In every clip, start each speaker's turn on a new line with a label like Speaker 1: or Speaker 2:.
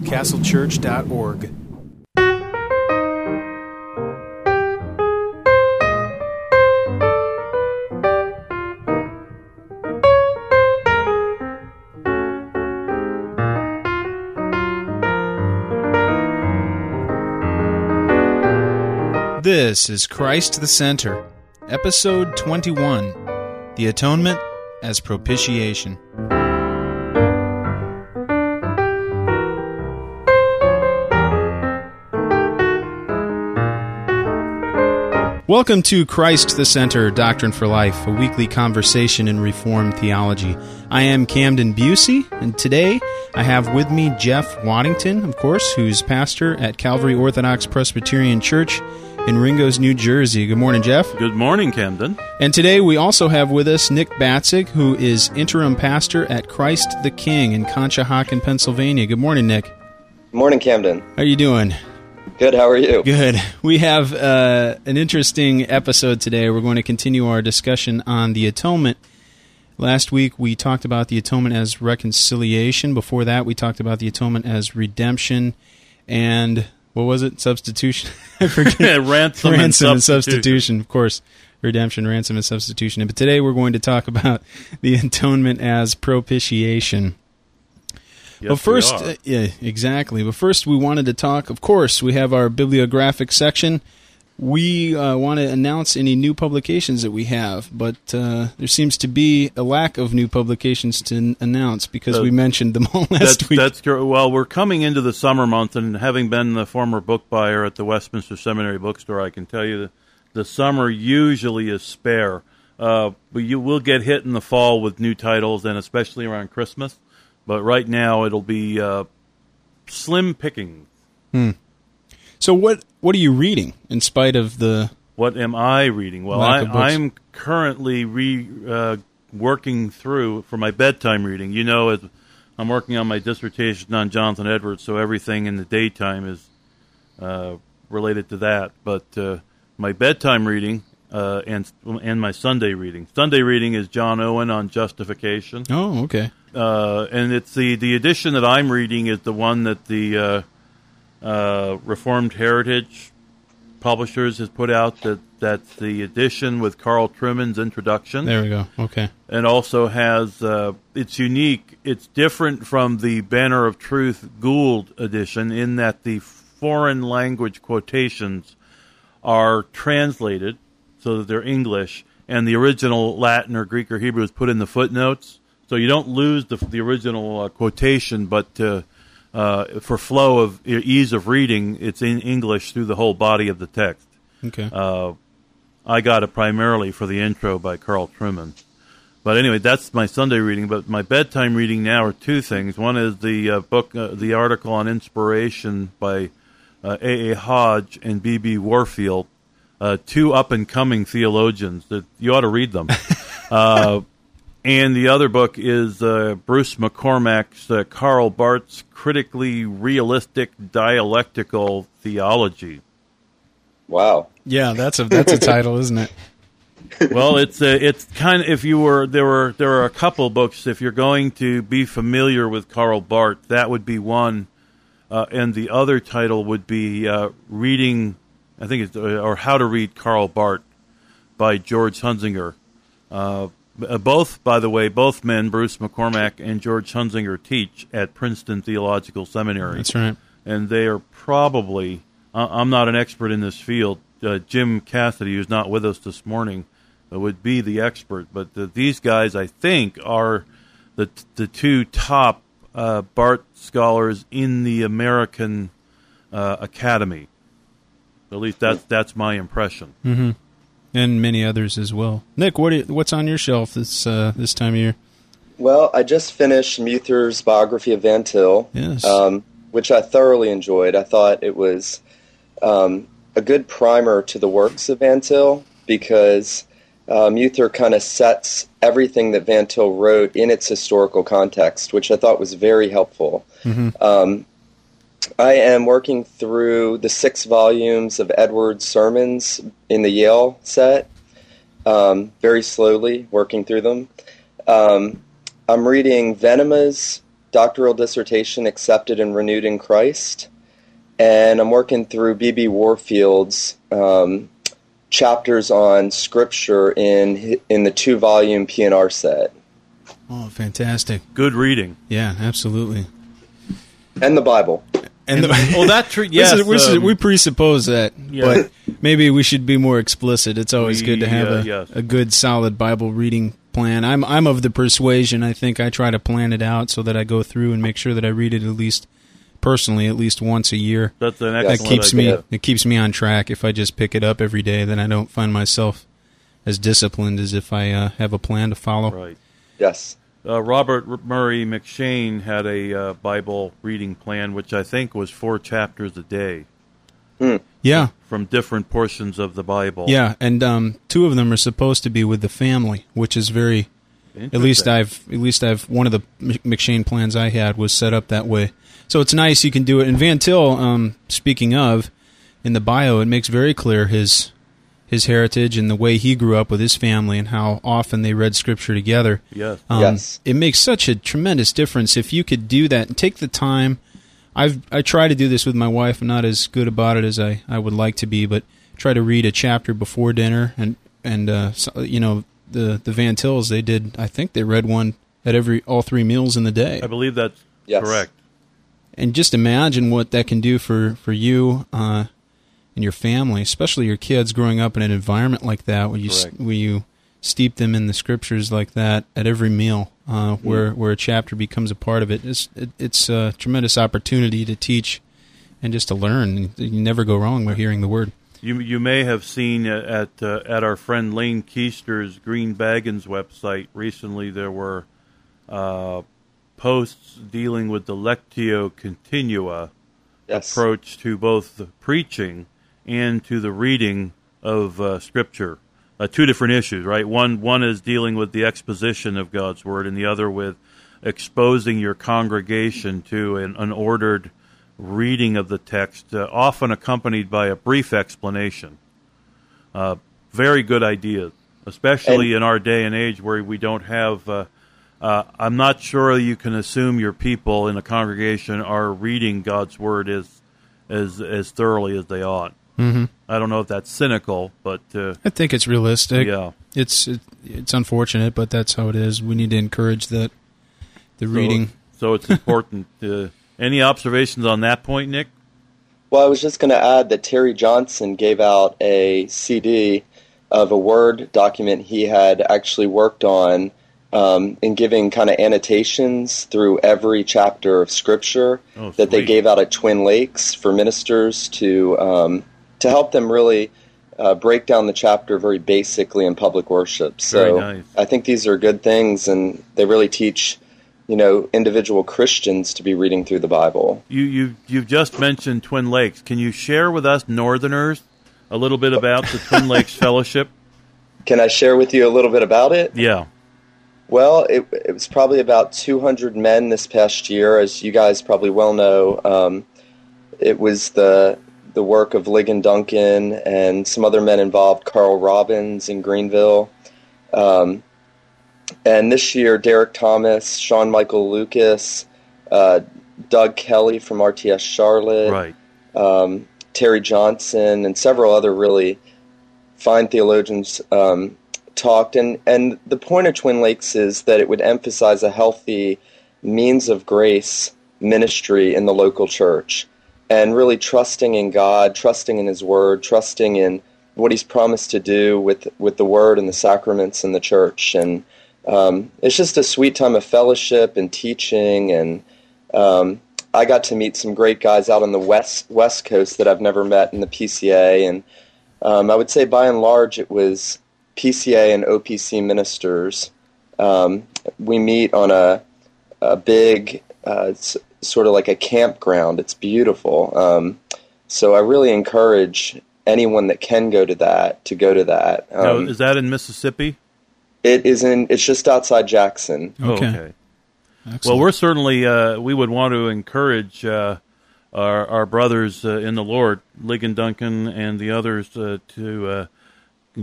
Speaker 1: castlechurch.org.
Speaker 2: This is Christ the Center, Episode 21, The Atonement as Propitiation. Welcome to Christ the Center, Doctrine for Life, a weekly conversation in Reformed theology. I am Camden Busey, and today I have with me Jeff Waddington, of course, who's pastor at Calvary Orthodox Presbyterian Church in Ringgoes, New Jersey. Good morning, Jeff.
Speaker 3: Good morning, Camden.
Speaker 2: And today we also have with us Nick Batzig, who is interim pastor at Christ the King in Conshohocken, Pennsylvania. Good morning, Nick.
Speaker 4: Good morning, Camden.
Speaker 2: How are you doing?
Speaker 4: Good, how are you?
Speaker 2: Good. We have an interesting episode today. We're going to continue our discussion on the atonement. Last week we talked about the atonement as reconciliation. Before that we talked about the atonement as redemption and... what was it? Substitution? I forget.
Speaker 3: Ransom and
Speaker 2: substitution. Of course. Redemption, ransom, and substitution. But today we're going to talk about the atonement as propitiation.
Speaker 3: Yes,
Speaker 2: but first, yeah, exactly. But first we wanted to talk, of course, we have our bibliographic section. We want to announce any new publications that we have, but there seems to be a lack of new publications to announce because we mentioned them all last week.
Speaker 3: That's true. Well, we're coming into the summer month, and having been the former book buyer at the Westminster Seminary Bookstore, I can tell you that the summer usually is spare. But you will get hit in the fall with new titles, and especially around Christmas. But right now it'll be slim picking.
Speaker 2: So what are you reading in spite of the...
Speaker 3: What am I reading? Well, I'm currently working through, for my bedtime reading, you know, I'm working on my dissertation on Jonathan Edwards, so everything in the daytime is related to that. But my bedtime reading and my Sunday reading. Sunday reading is John Owen on justification.
Speaker 2: Oh, okay.
Speaker 3: And it's the edition that I'm reading is the one that the... Reformed Heritage Publishers has put out. That's the edition with Carl Trueman's introduction.
Speaker 2: There we go. Okay.
Speaker 3: And also has, it's unique. It's different from the Banner of Truth Gould edition in that the foreign language quotations are translated so that they're English, and the original Latin or Greek or Hebrew is put in the footnotes. So you don't lose the original quotation, but for flow of ease of reading, it's in English through the whole body of the text.
Speaker 2: Okay.
Speaker 3: I got it primarily for the intro by Carl Trueman. But anyway, that's my Sunday reading. But my bedtime reading now are two things. One is the book, the article on inspiration by A.A. Hodge and B.B. Warfield, two up-and-coming theologians. That you ought to read them. And the other book is Bruce McCormack's Karl Barth's Critically Realistic Dialectical Theology.
Speaker 4: Wow.
Speaker 2: Yeah, that's a title, isn't it?
Speaker 3: Well, it's kind of, there are a couple books. If you're going to be familiar with Karl Barth, that would be one, and the other title would be reading, I think it's or How to Read Karl Barth by George Hunsinger. Both, by the way, both men, Bruce McCormack and George Hunsinger, teach at Princeton Theological Seminary.
Speaker 2: That's right.
Speaker 3: And they are probably, I'm not an expert in this field, Jim Cassidy, who's not with us this morning, would be the expert. But these guys, I think, are the two top Barth scholars in the American Academy. At least that's my impression.
Speaker 2: Mm-hmm. And many others as well. Nick, what's on your shelf this time of year?
Speaker 4: Well, I just finished Muther's biography of Van Til,
Speaker 2: yes.
Speaker 4: Which I thoroughly enjoyed. I thought it was a good primer to the works of Van Til because Muther kind of sets everything that Van Til wrote in its historical context, which I thought was very helpful. Mm-hmm. I am working through the 6 volumes of Edwards' sermons in the Yale set, very slowly working through them. I'm reading Venema's doctoral dissertation accepted and renewed in Christ, and I'm working through B.B. Warfield's chapters on Scripture in the 2-volume P&R set.
Speaker 2: Oh, fantastic.
Speaker 3: Good reading.
Speaker 2: Yeah, absolutely.
Speaker 4: And the Bible.
Speaker 2: And
Speaker 3: yes,
Speaker 2: we presuppose that,
Speaker 3: Yeah.
Speaker 2: but maybe we should be more explicit. It's always good to have
Speaker 3: yes.
Speaker 2: a good, solid Bible reading plan. I'm of the persuasion, I think I try to plan it out so that I go through and make sure that I read it at least once a year.
Speaker 3: That's an excellent idea.
Speaker 2: It keeps me on track. If I just pick it up every day, then I don't find myself as disciplined as if I have a plan to follow.
Speaker 3: Right.
Speaker 4: Yes.
Speaker 3: Robert Murray McShane had a Bible reading plan, which I think was 4 chapters a day.
Speaker 2: Yeah.
Speaker 3: From different portions of the Bible.
Speaker 2: Yeah, and 2 of them are supposed to be with the family, which is very. At least I've one of the McShane plans I had was set up that way. So it's nice you can do it. And Van Til, speaking of, in the bio, it makes very clear his heritage and the way he grew up with his family and how often they read Scripture together.
Speaker 3: Yes.
Speaker 4: Yes.
Speaker 2: It makes such a tremendous difference if you could do that and take the time. I try to do this with my wife. I'm not as good about it as I would like to be, but try to read a chapter before dinner. And the Van Tils, they did. I think they read one at all 3 meals in the day.
Speaker 3: I believe that's correct.
Speaker 2: And just imagine what that can do for you and your family, especially your kids growing up in an environment like that, where you steep them in the Scriptures like that at every meal, where a chapter becomes a part of it. It's a tremendous opportunity to teach and just to learn. You never go wrong by hearing the Word.
Speaker 3: You may have seen at our friend Lane Keister's Green Baggins website recently there were posts dealing with the Lectio Continua approach to both the preaching and to the reading of Scripture. 2 different issues, right? One is dealing with the exposition of God's Word, and the other with exposing your congregation to an ordered reading of the text, often accompanied by a brief explanation. Very good ideas, especially in our day and age where we don't have... I'm not sure you can assume your people in a congregation are reading God's Word as thoroughly as they ought.
Speaker 2: Mm-hmm.
Speaker 3: I don't know if that's cynical, but...
Speaker 2: I think it's realistic.
Speaker 3: Yeah.
Speaker 2: It's unfortunate, but that's how it is. We need to encourage the reading.
Speaker 3: So it's important. Any observations on that point, Nick?
Speaker 4: Well, I was just going to add that Terry Johnson gave out a CD of a Word document he had actually worked on in giving kind of annotations through every chapter of Scripture that they gave out at Twin Lakes for ministers to help them really break down the chapter very basically in public worship. So
Speaker 3: nice.
Speaker 4: I think these are good things, and they really teach individual Christians to be reading through the Bible.
Speaker 3: You've just mentioned Twin Lakes. Can you share with us Northerners a little bit about the Twin Lakes Fellowship?
Speaker 4: Can I share with you a little bit about it?
Speaker 3: Yeah.
Speaker 4: Well, it was probably about 200 men this past year, as you guys probably well know. It was the work of Ligon Duncan and some other men involved, Carl Robbins in Greenville. And this year, Derek Thomas, Sean Michael Lucas, Doug Kelly from RTS Charlotte, Terry Johnson, and several other really fine theologians talked. And the point of Twin Lakes is that it would emphasize a healthy means of grace ministry in the local church, and really trusting in God, trusting in His Word, trusting in what He's promised to do with the Word and the sacraments in the church. And it's just a sweet time of fellowship and teaching, and I got to meet some great guys out on the West Coast that I've never met in the PCA, and I would say by and large it was PCA and OPC ministers. We meet on a big, sort of like a campground. It's beautiful. So I really encourage anyone that can go to that to go to that.
Speaker 3: Now, is that in Mississippi?
Speaker 4: It is it's just outside Jackson.
Speaker 3: Okay. Well, we're certainly, we would want to encourage our brothers in the Lord, Ligon Duncan and the others,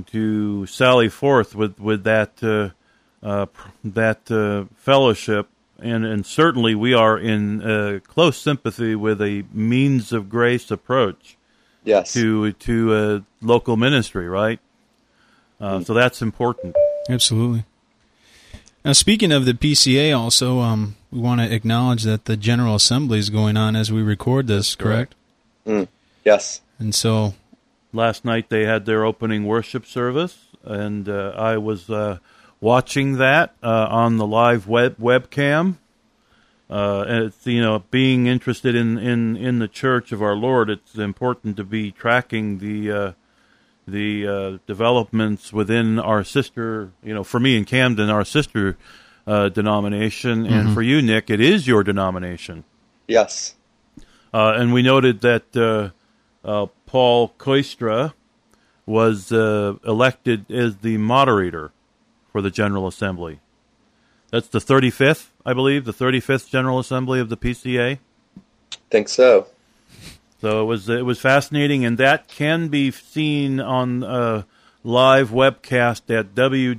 Speaker 3: to sally forth with that fellowship and certainly we are in close sympathy with a means of grace approach
Speaker 4: Yes.
Speaker 3: to local ministry, right? So that's important.
Speaker 2: Absolutely. Now, speaking of the PCA, also, we want to acknowledge that the General Assembly is going on as we record this, correct?
Speaker 4: Yes.
Speaker 2: And so,
Speaker 3: Last night they had their opening worship service, and I was watching that on the live webcam. And it's, being interested in the Church of our Lord, it's important to be tracking the developments within our sister, for me in Camden, our sister denomination, and for you, Nick, it is your denomination.
Speaker 4: Yes.
Speaker 3: And we noted that Paul Koistra was elected as the moderator for the General Assembly. That's the 35th, I believe, the 35th General Assembly of the PCA.
Speaker 4: Think so.
Speaker 3: So it was fascinating, and that can be seen on live webcast at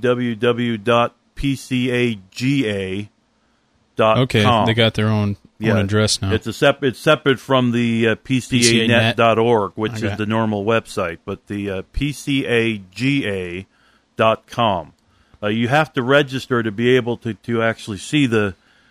Speaker 3: www.pcaga.com.
Speaker 2: okay, they got their own address now.
Speaker 3: It's separate from the PCAnet.org, which is the normal website, but the PCAGA.com. You have to register to be able to actually see the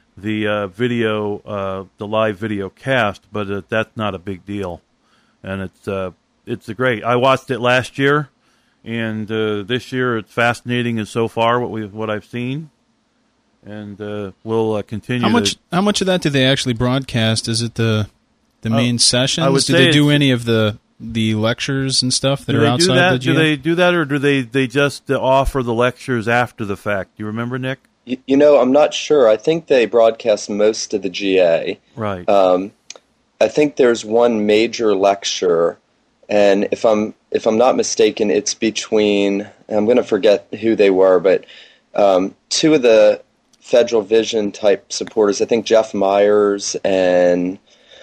Speaker 3: video, the live video cast, but that's not a big deal, and it's great. I watched it last year, and this year it's fascinating as so far what I've seen, and we'll continue.
Speaker 2: How much of that do they actually broadcast? Is it the main sessions?
Speaker 3: I would
Speaker 2: do
Speaker 3: say
Speaker 2: they do any of the lectures and stuff that are outside the GA?
Speaker 3: Do they do that, or do they just offer the lectures after the fact? Do you remember, Nick?
Speaker 4: I'm not sure. I think they broadcast most of the GA.
Speaker 3: Right.
Speaker 4: I think there's one major lecture, and if I'm not mistaken, it's between, I'm going to forget who they were, but two of the Federal Vision type supporters, I think Jeff Myers and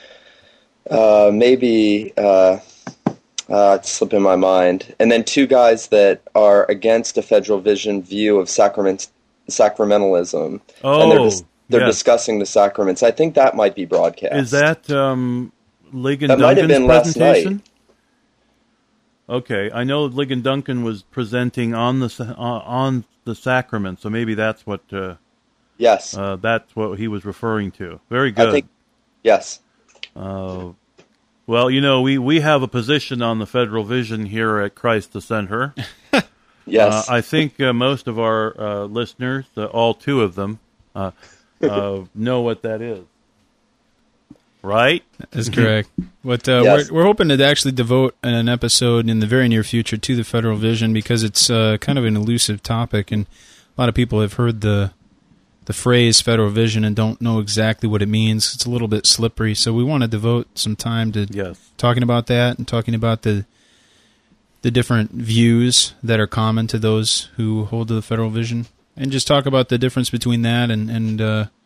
Speaker 4: maybe it's slipping my mind, and then two guys that are against a Federal Vision view of sacramentalism.
Speaker 3: Oh,
Speaker 4: and they're discussing the sacraments. I think that might be broadcast.
Speaker 3: Is that Ligon
Speaker 4: that might have been
Speaker 3: Duncan's presentation?
Speaker 4: last night.
Speaker 3: Okay, I know Ligon Duncan was presenting on the sacrament, so maybe that's what.
Speaker 4: Yes,
Speaker 3: that's what he was referring to. Very good.
Speaker 4: I think, yes.
Speaker 3: Well, we have a position on the Federal Vision here at Christ the Center.
Speaker 4: Yes.
Speaker 3: I think most of our listeners, all two of them, know what that is. Right?
Speaker 2: That's correct. But
Speaker 4: Yes.
Speaker 2: we're hoping to actually devote an episode in the very near future to the Federal Vision because it's kind of an elusive topic, and a lot of people have heard the phrase Federal Vision and don't know exactly what it means. It's a little bit slippery, so we want to devote some time to talking about that and talking about the different views that are common to those who hold to the Federal Vision, and just talk about the difference between that and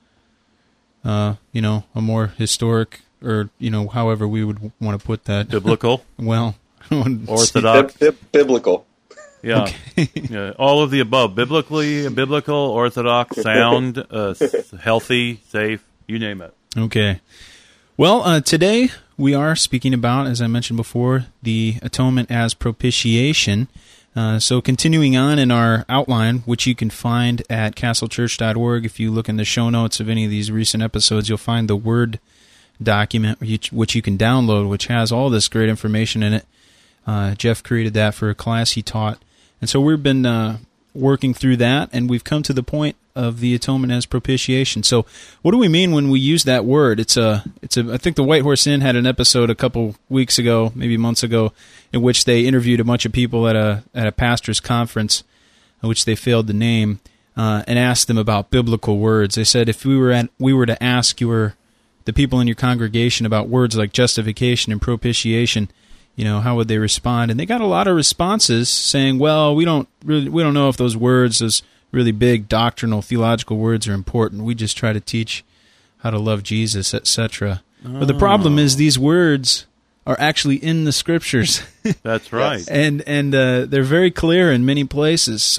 Speaker 2: a more historic, or however we would want to put that,
Speaker 3: biblical.
Speaker 2: Well,
Speaker 3: Orthodox,
Speaker 4: biblical.
Speaker 3: Yeah.
Speaker 2: Okay.
Speaker 3: Yeah, all of the above: biblical, orthodox, sound, healthy, safe, you name it.
Speaker 2: Okay. Well, today we are speaking about, as I mentioned before, the atonement as propitiation. So continuing on in our outline, which you can find at castlechurch.org. If you look in the show notes of any of these recent episodes, you'll find the Word document, which you can download, which has all this great information in it. Jeff created that for a class he taught. And so we've been working through that, and we've come to the point of the atonement as propitiation. So what do we mean when we use that word? I think the White Horse Inn had an episode a couple weeks ago, maybe months ago, in which they interviewed a bunch of people at a pastor's conference, which they failed to name, and asked them about biblical words. They said if we were to ask the people in your congregation about words like justification and propitiation, how would they respond? And they got a lot of responses saying, well, we don't know if those words, those really big doctrinal, theological words are important. We just try to teach how to love Jesus, etc. But the problem is these words are actually in the Scriptures.
Speaker 3: That's right.
Speaker 2: And they're very clear in many places. So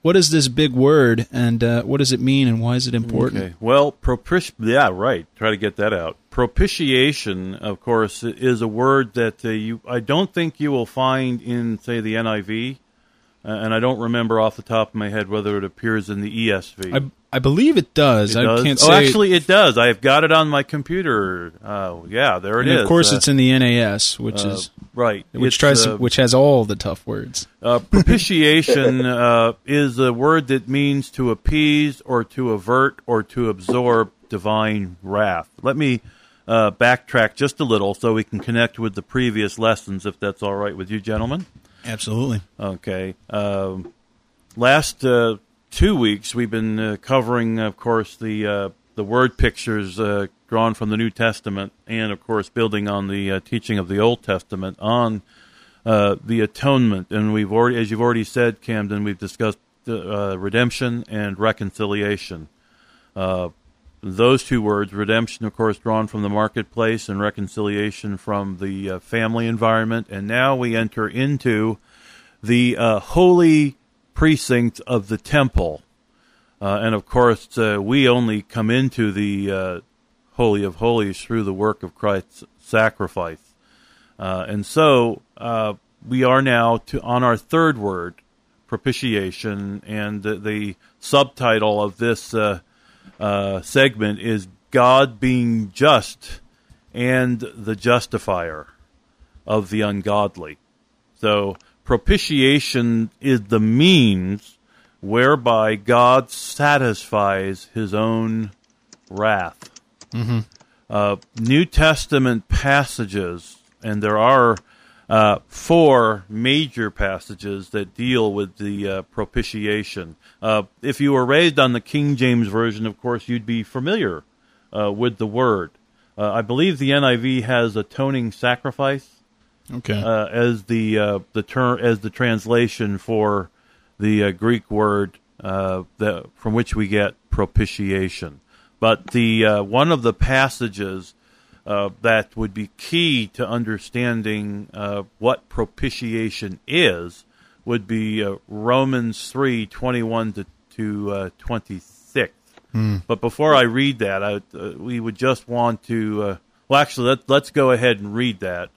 Speaker 2: what is this big word, and what does it mean, and why is it important?
Speaker 3: Okay. Well, right. Try to get that out. Propitiation, of course, is a word that I don't think you will find in, say, the NIV, and I don't remember off the top of my head whether it appears in the ESV.
Speaker 2: I believe it does.
Speaker 3: It does?
Speaker 2: Can't say.
Speaker 3: Oh, actually, it does. I've got it on my computer. Yeah, there it is.
Speaker 2: Of course, it's in the NAS, which is
Speaker 3: right,
Speaker 2: which has all the tough words.
Speaker 3: Propitiation is a word that means to appease or to avert or to absorb divine wrath. Let me backtrack just a little so we can connect with the previous lessons, if that's all right with you, gentlemen.
Speaker 2: Absolutely.
Speaker 3: Okay. Last 2 weeks, we've been covering, of course, the word pictures drawn from the New Testament, and of course, building on the teaching of the Old Testament on the atonement. And we've already, as you've already said, Camden, we've discussed redemption and reconciliation. Those two words, redemption, of course, drawn from the marketplace, and reconciliation from the family environment. And now we enter into the holy precinct of the temple. And of course, we only come into the Holy of Holies through the work of Christ's sacrifice. And so we are now on our third word, propitiation, and the subtitle of this segment is God being just and the justifier of the ungodly. So propitiation is the means whereby God satisfies his own wrath. Mm-hmm. New Testament passages, and there are 4 major passages that deal with the propitiation. If you were raised on the King James Version, of course, you'd be familiar with the word. I believe the NIV has atoning sacrifice.
Speaker 2: Okay.
Speaker 3: As the term, as the translation for the Greek word from which we get propitiation. But the one of the passages that would be key to understanding what propitiation is would be Romans 3:21 to 26. But before I read that, we would just want to. Well, actually, let's go ahead and read that.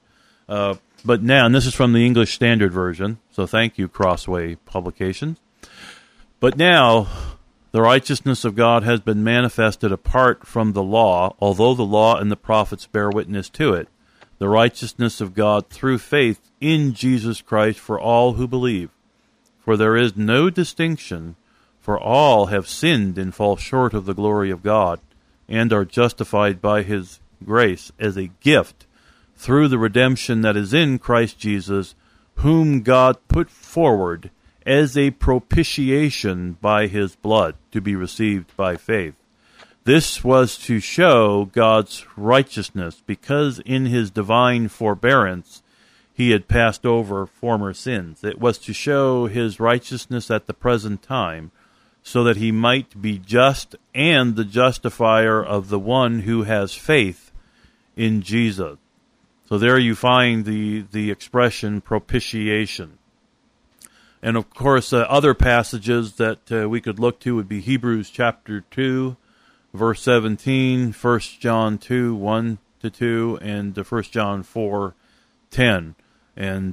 Speaker 3: But now, and this is from the English Standard Version, so thank you, Crossway Publications. But now, the righteousness of God has been manifested apart from the law, although the law and the prophets bear witness to it. The righteousness of God through faith in Jesus Christ for all who believe. For there is no distinction, for all have sinned and fall short of the glory of God, and are justified by his grace as a gift through the redemption that is in Christ Jesus, whom God put forward as a propitiation by his blood to be received by faith. This was to show God's righteousness, because in his divine forbearance he had passed over former sins. It was to show his righteousness at the present time, so that he might be just and the justifier of the one who has faith in Jesus. So there you find the expression propitiation. And of course, other passages that we could look to would be Hebrews chapter 2, verse 17, 1 John 2, 1-2, and 1 John 4, 10. And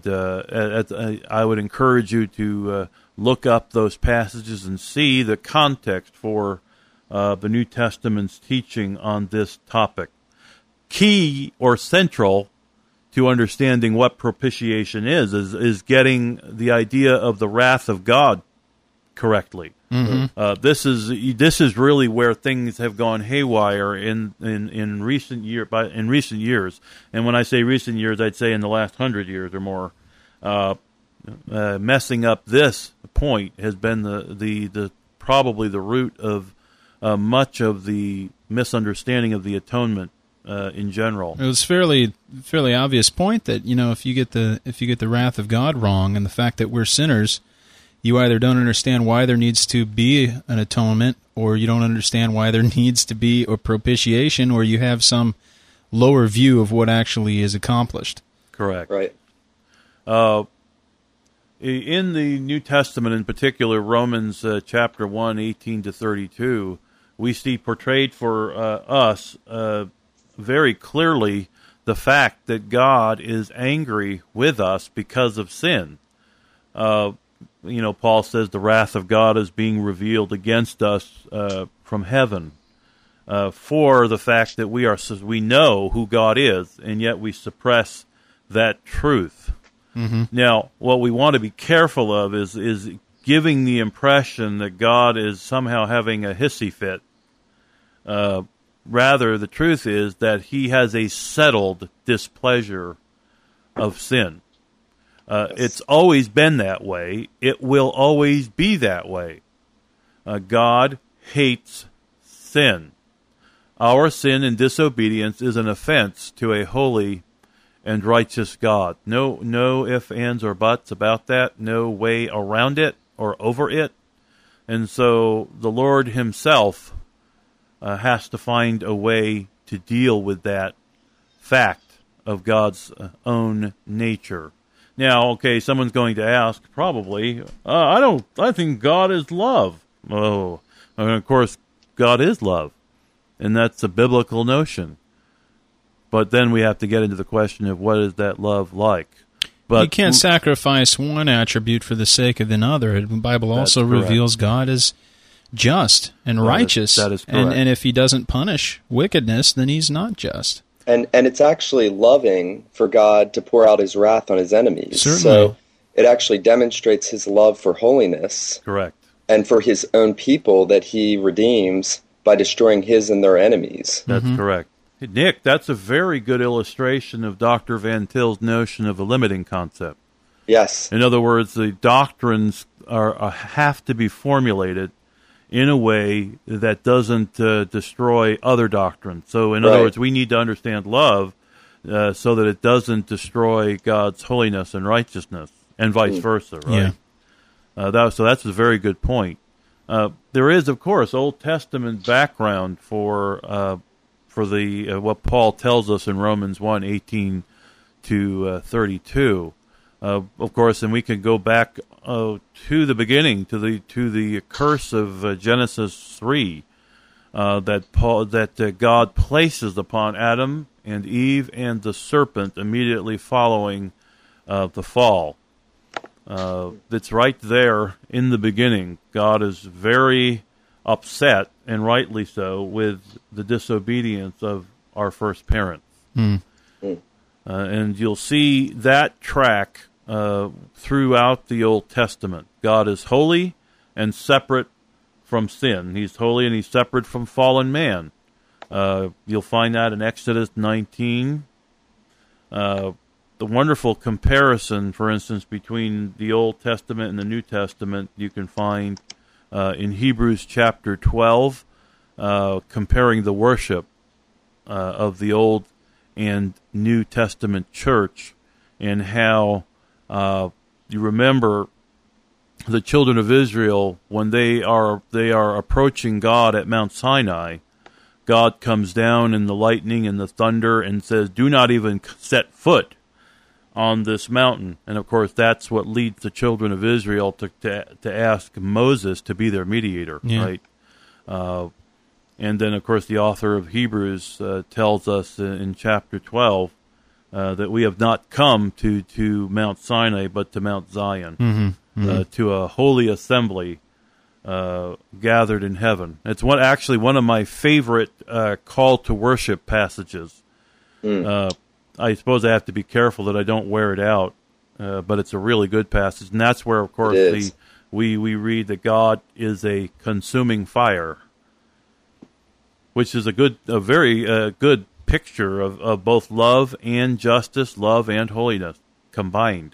Speaker 3: I would encourage you to look up those passages and see the context for the New Testament's teaching on this topic. Key or central to understanding what propitiation is getting the idea of the wrath of God correctly. Mm-hmm. This is really where things have gone haywire in recent years. And when I say recent years, I'd say in the last 100 years or more. Messing up this point has been the probably the root of much of the misunderstanding of the atonement in general.
Speaker 2: It was fairly obvious point that, if you get the wrath of God wrong, and the fact that we're sinners, you either don't understand why there needs to be an atonement, or you don't understand why there needs to be a propitiation, or you have some lower view of what actually is accomplished.
Speaker 3: Correct.
Speaker 4: Right.
Speaker 3: in the New Testament, in particular, Romans chapter 1, 18 to 32, we see portrayed for us very clearly the fact that God is angry with us because of sin. Paul says the wrath of God is being revealed against us from heaven for the fact that we know who God is, and yet we suppress that truth. Mm-hmm. Now, what we want to be careful of is giving the impression that God is somehow having a hissy fit. Rather, the truth is that he has a settled displeasure of sin. It's always been that way. It will always be that way. God hates sin. Our sin and disobedience is an offense to a holy and righteous God. No ifs, ands, or buts about that. No way around it or over it. And so the Lord himself has to find a way to deal with that fact of God's own nature. Now, okay, someone's going to ask, probably, I think God is love. Oh, and of course, God is love. And that's a biblical notion. But then we have to get into the question of what is that love like. But
Speaker 2: you can't sacrifice one attribute for the sake of another. The Bible also reveals God as just and righteous.
Speaker 3: That is correct.
Speaker 2: And if he doesn't punish wickedness, then he's not just.
Speaker 4: And it's actually loving for God to pour out his wrath on his enemies.
Speaker 2: Certainly.
Speaker 4: So it actually demonstrates his love for holiness.
Speaker 3: Correct.
Speaker 4: And for his own people that he redeems by destroying his and their enemies.
Speaker 3: That's correct. Hey, Nick, that's a very good illustration of Dr. Van Til's notion of a limiting concept.
Speaker 4: Yes.
Speaker 3: In other words, the doctrines have to be formulated in a way that doesn't destroy other doctrines. So, in other words, we need to understand love so that it doesn't destroy God's holiness and righteousness, and vice versa, right? Yeah. So that's a very good point. There is, of course, Old Testament background for the what Paul tells us in Romans 1, 18 to 32. Of course, and we can go back to the beginning, to the curse of Genesis 3, that God places upon Adam and Eve and the serpent immediately following the fall. That's right there in the beginning. God is very upset, and rightly so, with the disobedience of our first parents. And you'll see that track throughout the Old Testament. God is holy and separate from sin. He's holy and he's separate from fallen man. You'll find that in Exodus 19. The wonderful comparison, for instance, between the Old Testament and the New Testament you can find in Hebrews chapter 12, comparing the worship of the Old and New Testament church, and how you remember the children of Israel, when they are approaching God at Mount Sinai, God comes down in the lightning and the thunder and says, "Do not even set foot on this mountain." And of course, that's what leads the children of Israel to ask Moses to be their mediator, right? And then, of course, the author of Hebrews tells us in chapter 12 that we have not come to Mount Sinai, but to Mount Zion, to a holy assembly gathered in heaven. It's actually one of my favorite call to worship passages. I suppose I have to be careful that I don't wear it out, but it's a really good passage, and that's where, of course, we read that God is a consuming fire, which is a very good picture of both love and justice, love and holiness combined.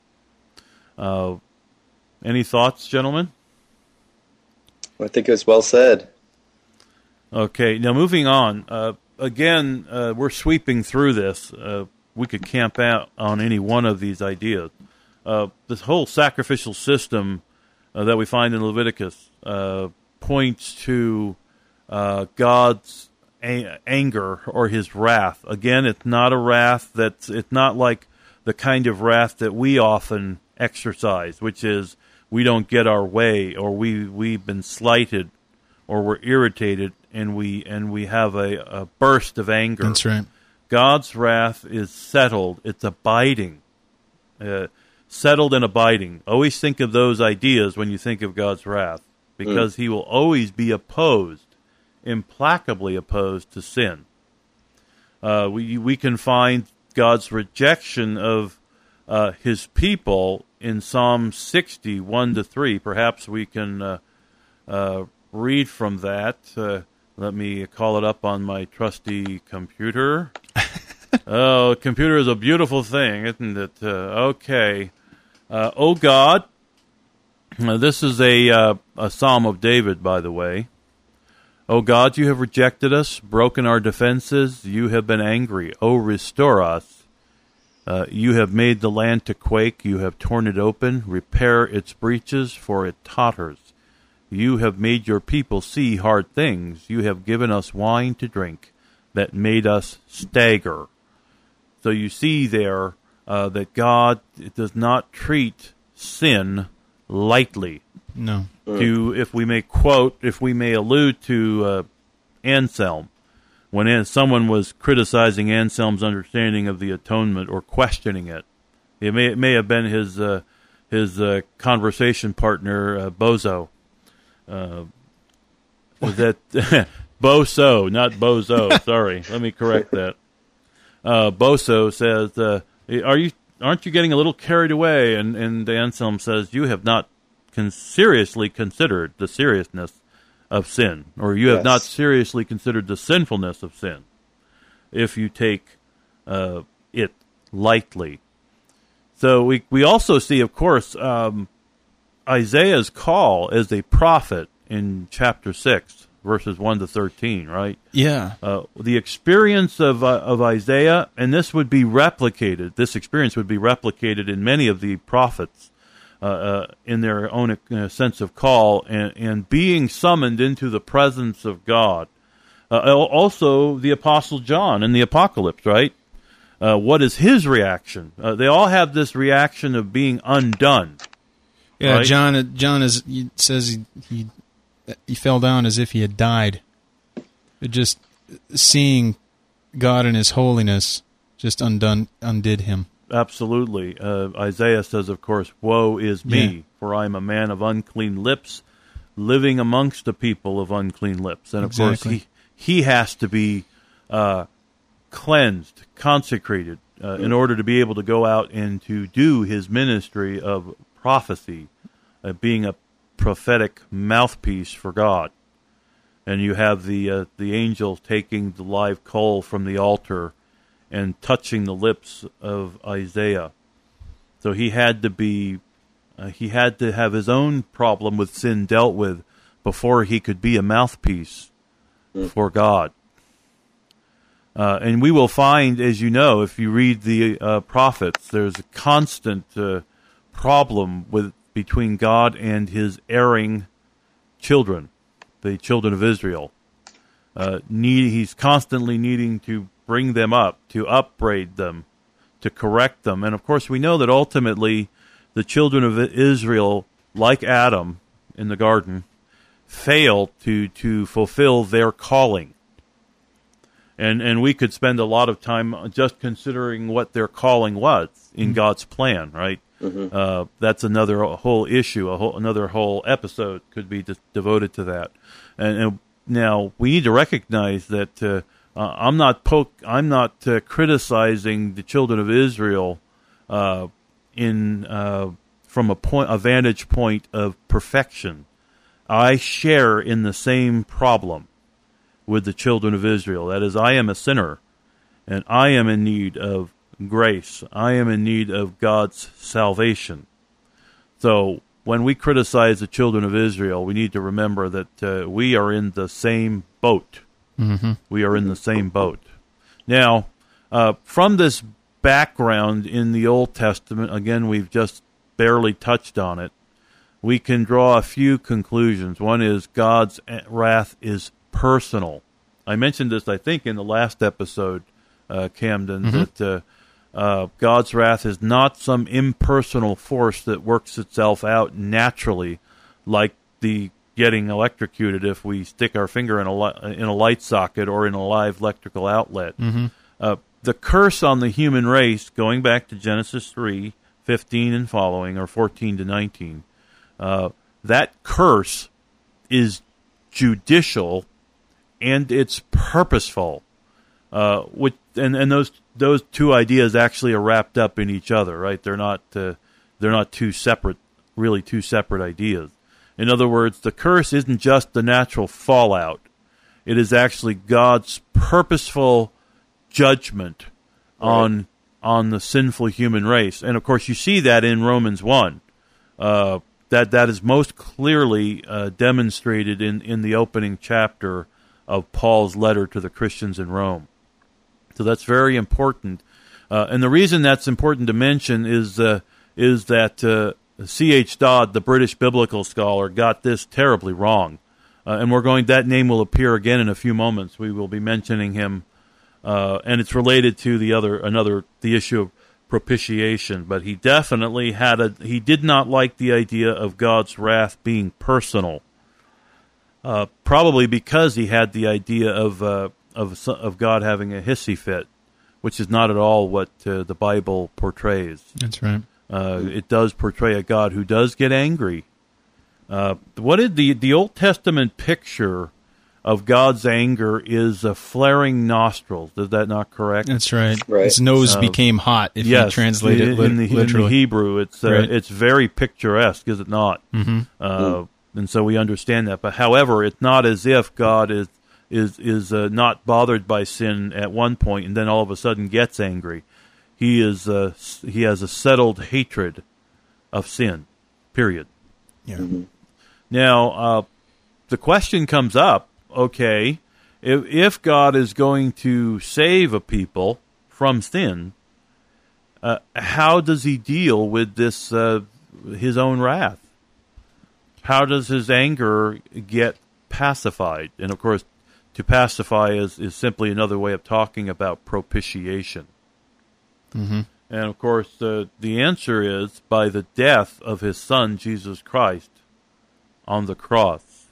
Speaker 3: Any thoughts, gentlemen?
Speaker 4: I think it was well said. Okay,
Speaker 3: now moving on. Again, we're sweeping through this. We could camp out on any one of these ideas. This whole sacrificial system that we find in Leviticus points to God's anger or his wrath. Again, it's not a wrath it's not like the kind of wrath that we often exercise, which is we don't get our way, or we've been slighted, or we're irritated, and we have a burst of anger.
Speaker 2: That's right.
Speaker 3: God's wrath is settled. It's abiding. Settled and abiding. Always think of those ideas when you think of God's wrath, because he will always be opposed, implacably opposed to sin. We can find God's rejection of his people in Psalm 60, 1-3. Perhaps we can read from that. Let me call it up on my trusty computer. Oh, a computer is a beautiful thing, isn't it? Okay. Oh God, this is a Psalm of David, by the way. O God, you have rejected us, broken our defenses. You have been angry. O restore us. You have made the land to quake. You have torn it open. Repair its breaches, for it totters. You have made your people see hard things. You have given us wine to drink that made us stagger. So you see there that God does not treat sin lightly.
Speaker 2: No.
Speaker 3: If we may allude to Anselm, when someone was criticizing Anselm's understanding of the atonement or questioning it, it may have been his conversation partner Bozo. Was that Boso, not Bozo? Sorry, let me correct that. Boso says, "Aren't you getting a little carried away?" And Anselm says, "You have not seriously considered the seriousness of sin, or you have not seriously considered the sinfulness of sin, if you take it lightly." So we also see, of course, Isaiah's call as a prophet in chapter 6, verses 1-13, right?
Speaker 2: Yeah.
Speaker 3: The experience of Isaiah, and this experience would be replicated in many of the prophets in their own sense of call, and being summoned into the presence of God. Also, the Apostle John in the Apocalypse, right? What is his reaction? They all have this reaction of being undone.
Speaker 2: Yeah,
Speaker 3: right?
Speaker 2: John says he fell down as if he had died. Just seeing God in His holiness just undid him.
Speaker 3: Absolutely. Isaiah says, of course, "Woe is me, for I am a man of unclean lips, living amongst a people of unclean lips." And of course, he has to be cleansed, consecrated, in order to be able to go out and to do his ministry of prophecy, being a prophetic mouthpiece for God. And you have the angel taking the live coal from the altar and touching the lips of Isaiah. So he had to have his own problem with sin dealt with before he could be a mouthpiece for God. And we will find, as you know, if you read the prophets, there's a constant problem between God and his erring children, the children of Israel. He's constantly needing to bring them up, to upbraid them, to correct them. And of course, we know that ultimately the children of Israel, like Adam in the garden, failed to fulfill their calling. And we could spend a lot of time just considering what their calling was in God's plan, right? Mm-hmm. That's another whole issue. Another whole episode could be devoted to that. And now we need to recognize that I'm not criticizing the children of Israel from a vantage point of perfection. I share in the same problem with the children of Israel. That is, I am a sinner, and I am in need of grace. I am in need of God's salvation. So when we criticize the children of Israel, we need to remember that we are in the same boat. Mm-hmm. We are in the same boat. Now, from this background in the Old Testament, again, we've just barely touched on it, we can draw a few conclusions. One is God's wrath is personal. I mentioned this, I think, in the last episode, Camden, that God's wrath is not some impersonal force that works itself out naturally, like the getting electrocuted if we stick our finger in a light socket or in a live electrical outlet. The curse on the human race, going back to Genesis 3:15 and following, or 14 to 19, that curse is judicial and it's purposeful. And those two ideas actually are wrapped up in each other, right? They're not two separate ideas. In other words, the curse isn't just the natural fallout. It is actually God's purposeful judgment on the sinful human race. And of course you see that in Romans 1. That is most clearly demonstrated in the opening chapter of Paul's letter to the Christians in Rome. So that's very important. And the reason that's important to mention is that C.H. Dodd, the British biblical scholar, got this terribly wrong. And that name will appear again in a few moments. We will be mentioning him, and it's related to the issue of propitiation. But he definitely he did not like the idea of God's wrath being personal. Probably because he had the idea of God having a hissy fit, which is not at all what the Bible portrays.
Speaker 2: That's right.
Speaker 3: It does portray a God who does get angry. What did the Old Testament picture of God's anger is flaring nostrils? Is that not correct?
Speaker 2: That's right. His nose became hot. If you translate it literally.
Speaker 3: In the Hebrew, it's very picturesque, is it not?
Speaker 2: Mm-hmm.
Speaker 3: And so we understand that. But however, it's not as if God is not bothered by sin at one point and then all of a sudden gets angry. He has a settled hatred of sin. Period.
Speaker 2: Yeah.
Speaker 4: Mm-hmm.
Speaker 3: Now, the question comes up: okay, if God is going to save a people from sin, how does He deal with this His own wrath? How does His anger get pacified? And of course, to pacify is simply another way of talking about propitiation.
Speaker 2: Mm-hmm.
Speaker 3: And of course, the answer is by the death of His Son, Jesus Christ, on the cross.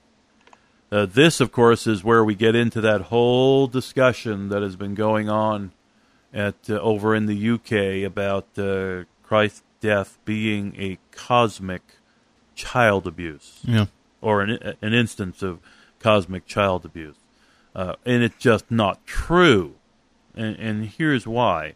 Speaker 3: This, of course, is where we get into that whole discussion that has been going on over in the UK about Christ's death being a cosmic child abuse, or an instance of cosmic child abuse. And it's just not true. And here's why.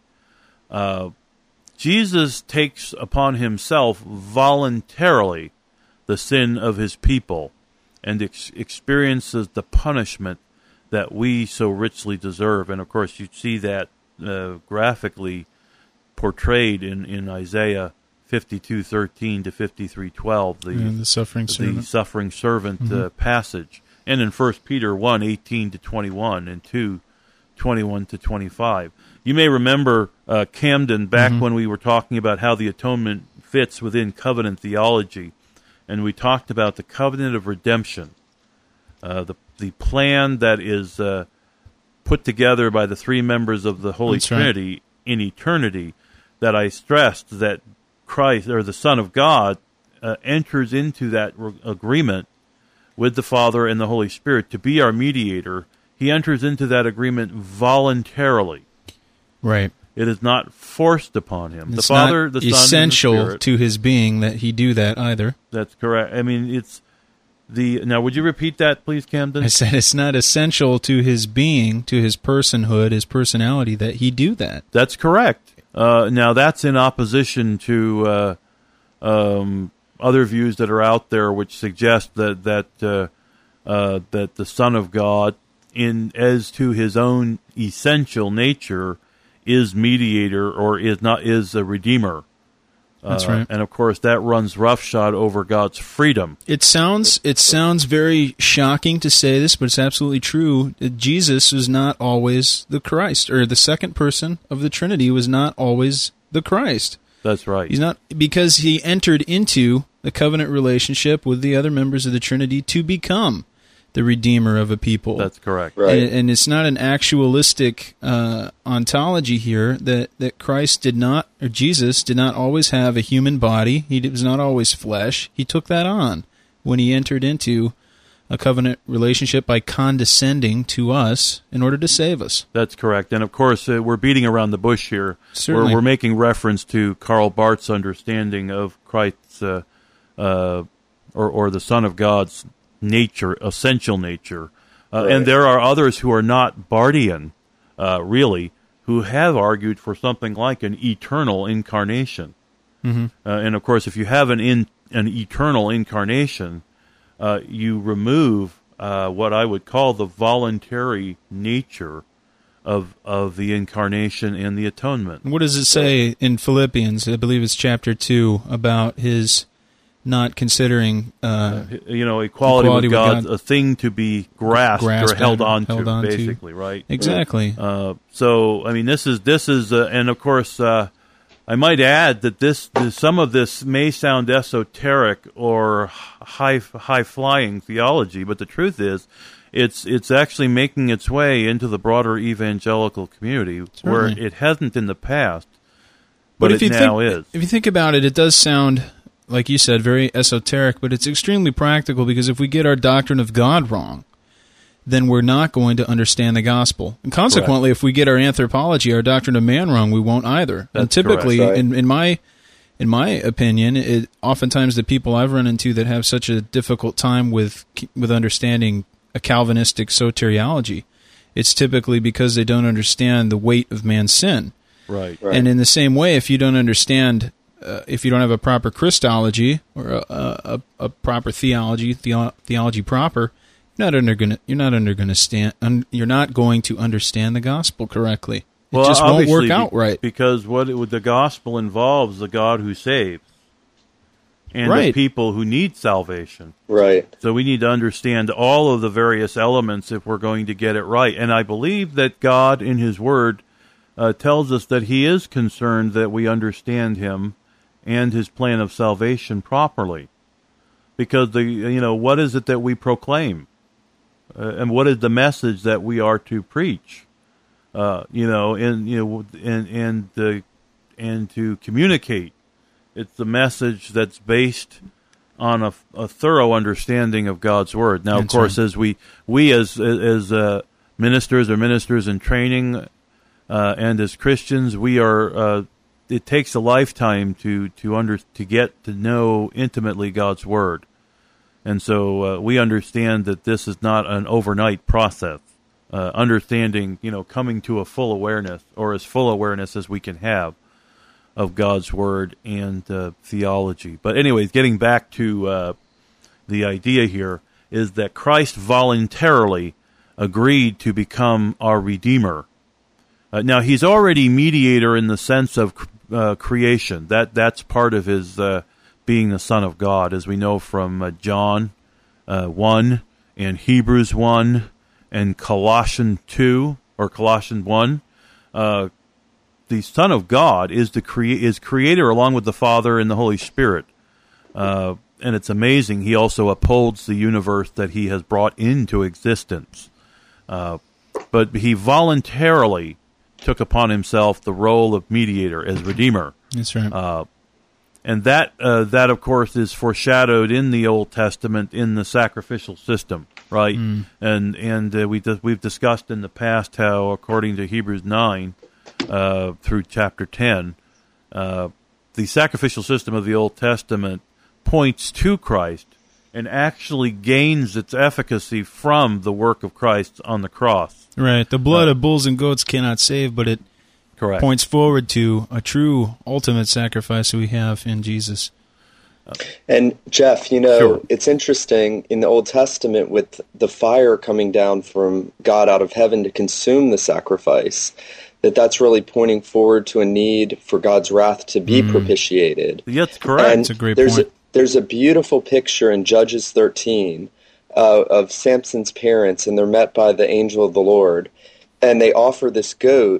Speaker 3: Jesus takes upon Himself voluntarily the sin of His people and experiences the punishment that we so richly deserve. And of course, you see that graphically portrayed in Isaiah 52:13 to 53:12, the suffering servant passage, and in 1 Peter 1:18 to 21 and 2:21 to 25. You may remember, Camden, back when we were talking about how the atonement fits within covenant theology, and we talked about the covenant of redemption, the plan that is put together by the three members of the Holy Trinity in eternity, that I stressed that Christ, or the Son of God, enters into that agreement with the Father and the Holy Spirit to be our mediator. He enters into that agreement voluntarily.
Speaker 2: Right.
Speaker 3: It is not forced upon Him.
Speaker 2: It's
Speaker 3: the Father,
Speaker 2: not
Speaker 3: the Son,
Speaker 2: essential
Speaker 3: and the Spirit.
Speaker 2: to His being that He do that either.
Speaker 3: That's correct. I mean, now, would you repeat that, please, Camden?
Speaker 2: I said it's not essential to His being, to His personhood, His personality, that He do that.
Speaker 3: That's correct. Now, that's in opposition to other views that are out there, which suggest that the Son of God, as to His own essential nature, is mediator or is a redeemer.
Speaker 2: That's right.
Speaker 3: And of course, that runs roughshod over God's freedom.
Speaker 2: It sounds very shocking to say this, but it's absolutely true. Jesus was not always the Christ, or the second person of the Trinity was not always the Christ.
Speaker 3: That's right.
Speaker 2: He's not, because He entered into the covenant relationship with the other members of the Trinity to become the Redeemer of a people.
Speaker 3: That's correct.
Speaker 4: Right.
Speaker 2: And it's not an actualistic ontology here that Christ did not, or Jesus did not always have a human body. He was not always flesh. He took that on when he entered into a covenant relationship by condescending to us in order to save us.
Speaker 3: That's correct. And of course, we're beating around the bush here.
Speaker 2: Certainly.
Speaker 3: We're making reference to Karl Barth's understanding of Christ's, or the Son of God's nature, essential nature.
Speaker 4: Right.
Speaker 3: And there are others who are not Barthian, really, who have argued for something like an eternal incarnation.
Speaker 2: Mm-hmm.
Speaker 3: And of course, if you have an eternal incarnation, you remove what I would call the voluntary nature of the incarnation and the atonement.
Speaker 2: What does it say in Philippians, I believe it's chapter 2, about his not considering
Speaker 3: equality with God, a thing to be grasped or held on to, basically, right?
Speaker 2: Exactly.
Speaker 3: So, I mean, this is, and of course, I might add that some of this may sound esoteric or high-flying theology, but the truth is, it's actually making its way into the broader evangelical community. Certainly. Where it hasn't in the past, but it now is.
Speaker 2: If you think about it, it does sound, like you said, very esoteric, but it's extremely practical, because if we get our doctrine of God wrong, then we're not going to understand the gospel. And consequently, correct. If we get our anthropology, our doctrine of man wrong, we won't either.
Speaker 3: That's
Speaker 2: and typically,
Speaker 3: correct.
Speaker 2: in my opinion, oftentimes the people I've run into that have such a difficult time with understanding a Calvinistic soteriology, it's typically because they don't understand the weight of man's sin.
Speaker 3: Right.
Speaker 2: And in the same way, if you don't understand, if you don't have a proper Christology or a proper theology proper, you're not going to understand the gospel correctly. It just won't work out right.
Speaker 3: Because the gospel involves the God who saves and the people who need salvation.
Speaker 4: Right.
Speaker 3: So we need to understand all of the various elements if we're going to get it right. And I believe that God, in His Word, tells us that He is concerned that we understand Him and His plan of salvation properly. Because what is it that we proclaim? And what is the message that we are to preach? And to communicate. It's the message that's based on a thorough understanding of God's Word. Now, of course, as we as ministers in training, and as Christians, we are. It takes a lifetime to get to know intimately God's Word. And so we understand that this is not an overnight process. Understanding, coming to a full awareness, or as full awareness as we can have, of God's Word and theology. But anyways, getting back to the idea here is that Christ voluntarily agreed to become our Redeemer. Now, He's already mediator in the sense of creation. That's part of His being the Son of God, as we know from John 1 and Hebrews 1 and Colossians 2 or Colossians 1. The Son of God is creator along with the Father and the Holy Spirit. And it's amazing. He also upholds the universe that He has brought into existence. But He voluntarily took upon Himself the role of mediator as Redeemer.
Speaker 2: That's right.
Speaker 3: And that, of course, is foreshadowed in the Old Testament in the sacrificial system, right? Mm. And we've discussed in the past how, according to Hebrews 9 through chapter 10, the sacrificial system of the Old Testament points to Christ and actually gains its efficacy from the work of Christ on the cross.
Speaker 2: Right. The blood of bulls and goats cannot save, but it
Speaker 3: correct.
Speaker 2: Points forward to a true ultimate sacrifice that we have in Jesus.
Speaker 4: And Jeff,
Speaker 3: Sure.
Speaker 4: It's interesting in the Old Testament with the fire coming down from God out of heaven to consume the sacrifice, that's really pointing forward to a need for God's wrath to be propitiated.
Speaker 3: Yes, correct.
Speaker 4: And
Speaker 2: that's a great point.
Speaker 4: There's a beautiful picture in Judges 13 of Samson's parents, and they're met by the angel of the Lord, and they offer this goat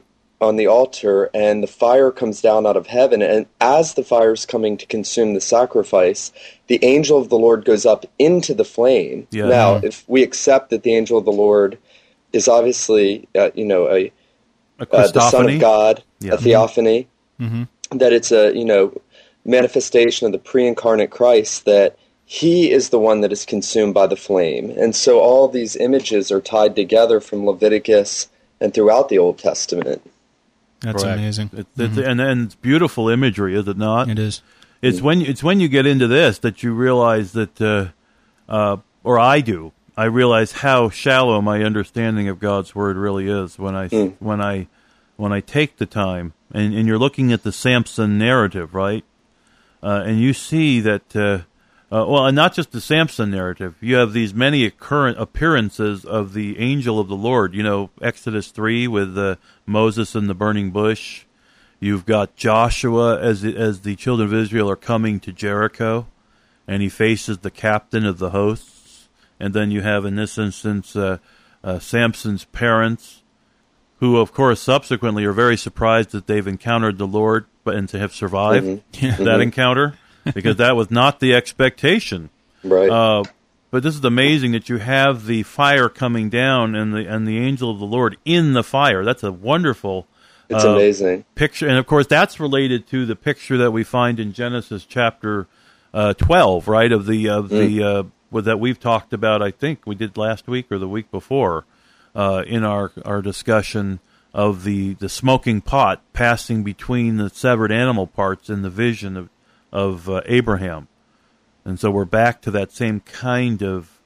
Speaker 4: on the altar, and the fire comes down out of heaven. And as the fire is coming to consume the sacrifice, the angel of the Lord goes up into the flame.
Speaker 3: Yeah.
Speaker 4: Now, if we accept that the angel of the Lord is obviously,
Speaker 3: a
Speaker 4: the Son of God,
Speaker 3: Yeah.
Speaker 4: a theophany, that it's a manifestation of the pre-incarnate Christ, that he is the one that is consumed by the flame. And so all these images are tied together from Leviticus and throughout the Old Testament.
Speaker 2: That's
Speaker 3: Correct.
Speaker 2: amazing.
Speaker 3: And it's beautiful imagery, is it not?
Speaker 2: It is.
Speaker 3: It's when you get into this that you realize that, or I do. I realize how shallow my understanding of God's word really is when I take the time and you're looking at the Samson narrative, right? And you see that, and not just the Samson narrative. You have these many current appearances of the angel of the Lord. Exodus 3 with Moses in the burning bush. You've got Joshua as the children of Israel are coming to Jericho, and he faces the captain of the hosts. And then you have, in this instance, Samson's parents, who, of course, subsequently are very surprised that they've encountered the Lord and to have survived that encounter, because that was not the expectation.
Speaker 4: Right.
Speaker 3: But this is amazing that you have the fire coming down and the angel of the Lord in the fire. That's a wonderful
Speaker 4: It's amazing
Speaker 3: picture. And, of course, that's related to the picture that we find in Genesis chapter 12, right, of the that we've talked about, I think we did last week or the week before, in our discussion of the smoking pot passing between the severed animal parts in the vision of Abraham. And so we're back to that same kind of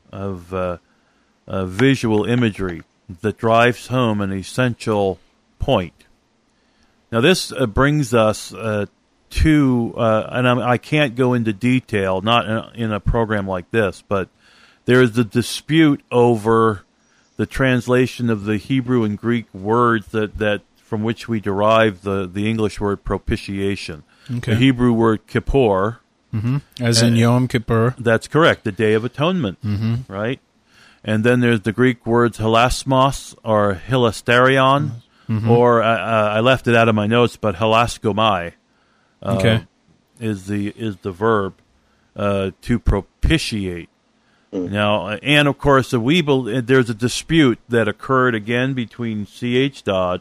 Speaker 3: visual imagery that drives home an essential point. Now this brings us to, and I can't go into detail, not in a program like this, but there is the dispute over the translation of the Hebrew and Greek words that from which we derive the English word propitiation.
Speaker 2: Okay.
Speaker 3: The Hebrew word kippur.
Speaker 2: As in Yom Kippur.
Speaker 3: That's correct, the Day of Atonement, right? And then there's the Greek words hilasmos or hilasterion, or I left it out of my notes, but hilaskomai is the verb to propitiate. Now, and of course, there's a dispute that occurred again between C.H. Dodd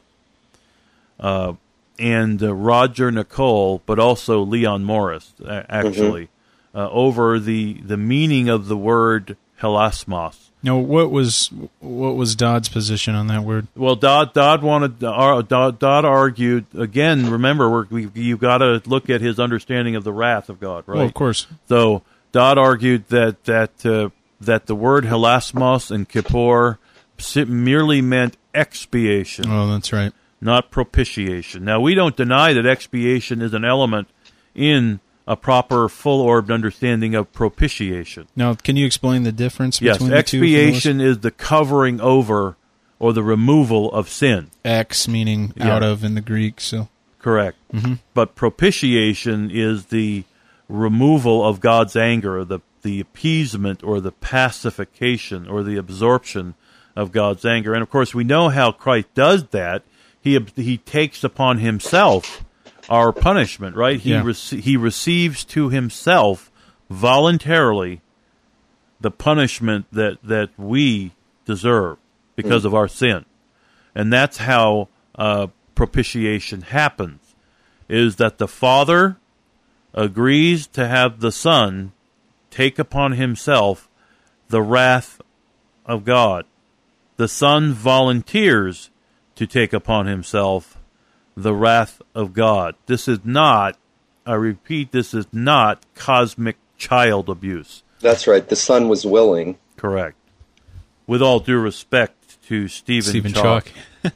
Speaker 3: and Roger Nicole, but also Leon Morris, actually, over the meaning of the word hilasmos.
Speaker 2: Now, what was Dodd's position on that word?
Speaker 3: Well, Dodd argued again. Remember, you've got to look at his understanding of the wrath of God, right?
Speaker 2: Well, of course.
Speaker 3: So Dodd argued that the word hilasmos and kippur merely meant expiation.
Speaker 2: Oh, that's right.
Speaker 3: Not propitiation. Now, we don't deny that expiation is an element in a proper, full-orbed understanding of propitiation.
Speaker 2: Now, can you explain the difference between
Speaker 3: the two? Yes, expiation
Speaker 2: is
Speaker 3: the covering over or the removal of sin.
Speaker 2: Ex meaning out of in the Greek, so.
Speaker 3: Correct. But propitiation is the removal of God's anger, the appeasement or the pacification or the absorption of God's anger. And, of course, we know how Christ does that. He takes upon himself our punishment, right? He receives to himself voluntarily the punishment that we deserve because of our sin. And that's how propitiation happens, is that the Father agrees to have the Son take upon himself the wrath of God. The Son volunteers to take upon himself the wrath of God. This is not, I repeat, this is not cosmic child abuse.
Speaker 4: That's right. The Son was willing.
Speaker 3: Correct. With all due respect to Stephen Chalk.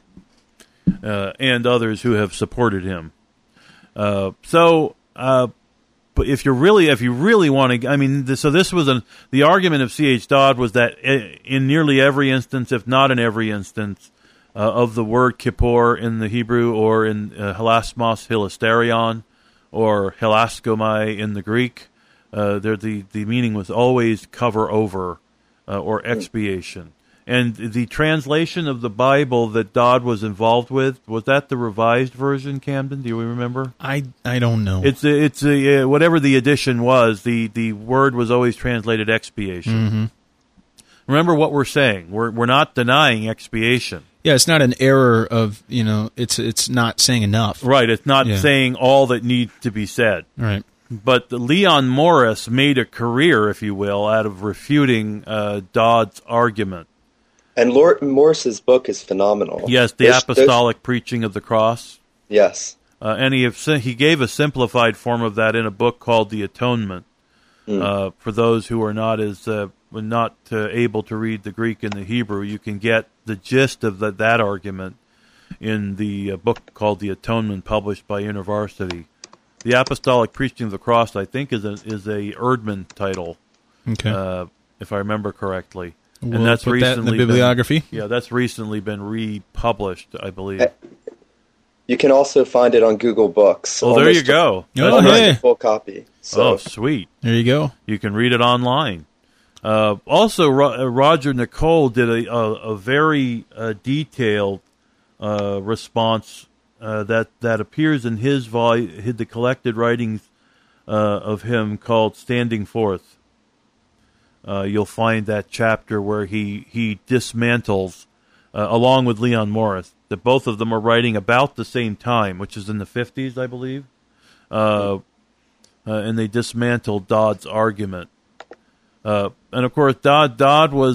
Speaker 3: And others who have supported him. But if you really want to, so this was the argument of C.H. Dodd was that in nearly every instance, if not in every instance, of the word kippur in the Hebrew, or in hilasmos, hilasterion, or hilaskomai in the Greek, the meaning was always cover over or expiation. And the translation of the Bible that Dodd was involved with, was that the Revised Version, Camden? Do you remember?
Speaker 2: I don't know.
Speaker 3: It's whatever the edition was, the word was always translated expiation.
Speaker 2: Mm-hmm.
Speaker 3: Remember what we're saying. We're not denying expiation.
Speaker 2: Yeah, it's not an error of, it's not saying enough.
Speaker 3: Right, it's not saying all that needs to be said.
Speaker 2: Right.
Speaker 3: But Leon Morris made a career, if you will, out of refuting Dodd's argument.
Speaker 4: And Lord Morris's book is phenomenal.
Speaker 3: Yes, the Apostolic Preaching of the Cross.
Speaker 4: Yes.
Speaker 3: And he gave a simplified form of that in a book called The Atonement. For those who are not able to read the Greek and the Hebrew, you can get the gist of that argument in the book called The Atonement, published by InterVarsity. The Apostolic Preaching of the Cross, I think, is a Erdman title,
Speaker 2: okay,
Speaker 3: if I remember correctly.
Speaker 2: We'll
Speaker 3: and that's
Speaker 2: put
Speaker 3: recently
Speaker 2: that in the bibliography.
Speaker 3: that's recently been republished, I believe.
Speaker 4: You can also find it on Google Books.
Speaker 3: Oh, there you go.
Speaker 4: A full copy. So.
Speaker 3: Oh, sweet.
Speaker 2: There you go.
Speaker 3: You can read it online. Also, Roger Nicole did a very detailed response that appears in his the collected writings of him called Standing Forth. You'll find that chapter where he dismantles, along with Leon Morris, that both of them are writing about the same time, which is in the 50s, I believe. And they dismantled Dodd's argument. And of course, Dodd was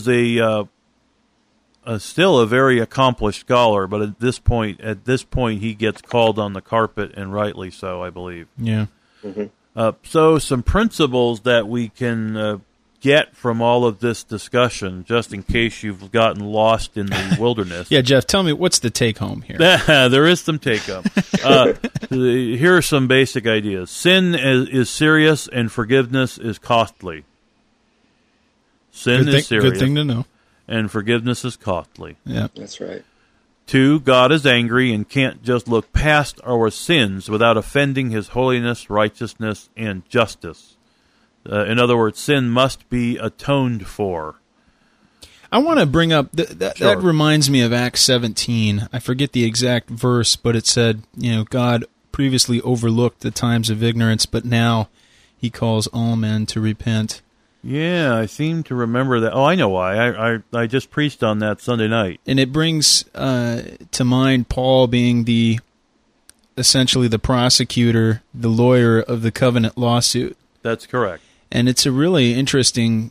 Speaker 3: still a very accomplished scholar, but at this point, he gets called on the carpet, and rightly so, I believe.
Speaker 2: Yeah.
Speaker 4: Mm-hmm.
Speaker 3: So some principles that we can get from all of this discussion, just in case you've gotten lost in the wilderness.
Speaker 2: Yeah, Jeff, tell me, what's the take-home here?
Speaker 3: There is some take-home. Here are some basic ideas. Sin is serious, and forgiveness is costly. Sin is serious.
Speaker 2: Good thing to know.
Speaker 3: And forgiveness is costly.
Speaker 2: Yeah,
Speaker 4: that's right.
Speaker 3: 2, God is angry and can't just look past our sins without offending His holiness, righteousness, and justice. In other words, sin must be atoned for.
Speaker 2: I want to bring up, that reminds me of Acts 17. I forget the exact verse, but it said, God previously overlooked the times of ignorance, but now He calls all men to repent.
Speaker 3: Yeah, I seem to remember that. Oh, I know why. I just preached on that Sunday night.
Speaker 2: And it brings to mind Paul being essentially the prosecutor, the lawyer of the covenant lawsuit.
Speaker 3: That's correct.
Speaker 2: And it's a really interesting